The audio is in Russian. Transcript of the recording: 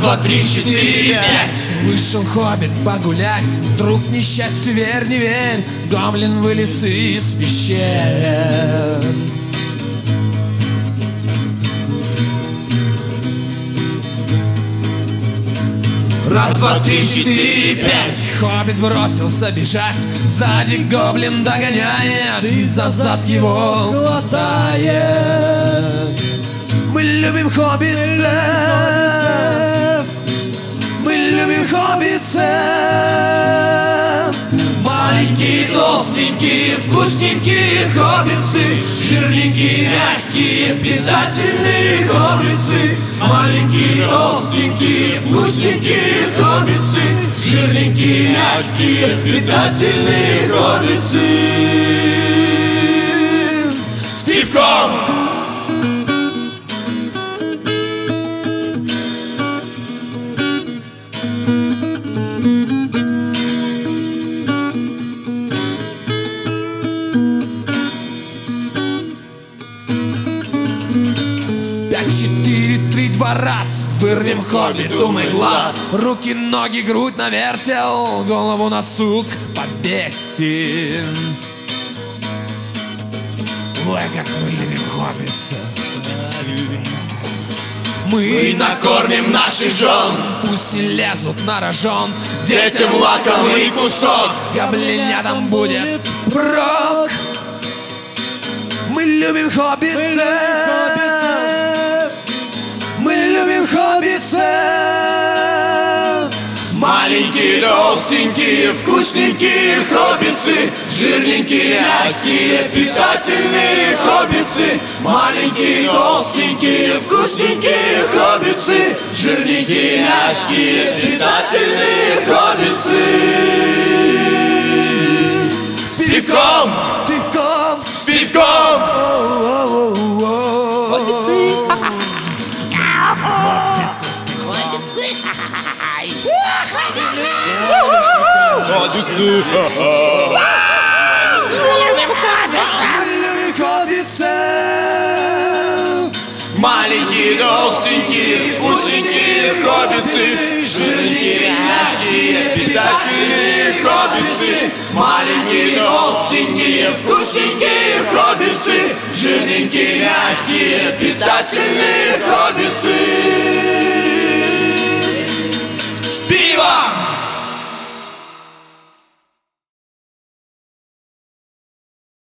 два, три, четыре, пять. Вышел хоббит погулять, друг несчастью верь, не верь, гоблин вылез из пещеры. Раз, два, три, четыре, пять. Хоббит бросился бежать, сзади гоблин догоняет и за зад его хватает. Мы любим хоббитов, мы любим хоббитов. Маленькие, толстенькие, вкусненькие хоббицы, жирненькие, мягкие, питательные хоббицы. Маленькие, толстенькие, вкусненькие хоббицы, жирненькие, мягкие, питательные хоббицы. С пивком! Четыре, три, два, раз. Вырвем хоббиту мы глаз. Руки, ноги, грудь навертел, голову на сук повесим. Ой, как мы любим хоббитов. Мы накормим наших жен, пусть не лезут на рожон. детям лакомый кусок. Гоблинятам будет прок. Мы любим хоббитов. Мы любим хоббитов. Маленькие, толстенькие, вкусненькие хоббицы, жирненькие, мягкие, питательные хоббицы. Маленькие, толстенькие, вкусненькие хоббицы, жирненькие, мягкие, питательные хоббицы. С пивком! С пивком! С пивком! Маленькие, толстенькие, вкусненькие хоббицы, жирненькие, мягкие, питательные хоббицы. Маленькие, толстенькие, вкусненькие хоббицы, жирненькие, мягкие, питательные хоббицы.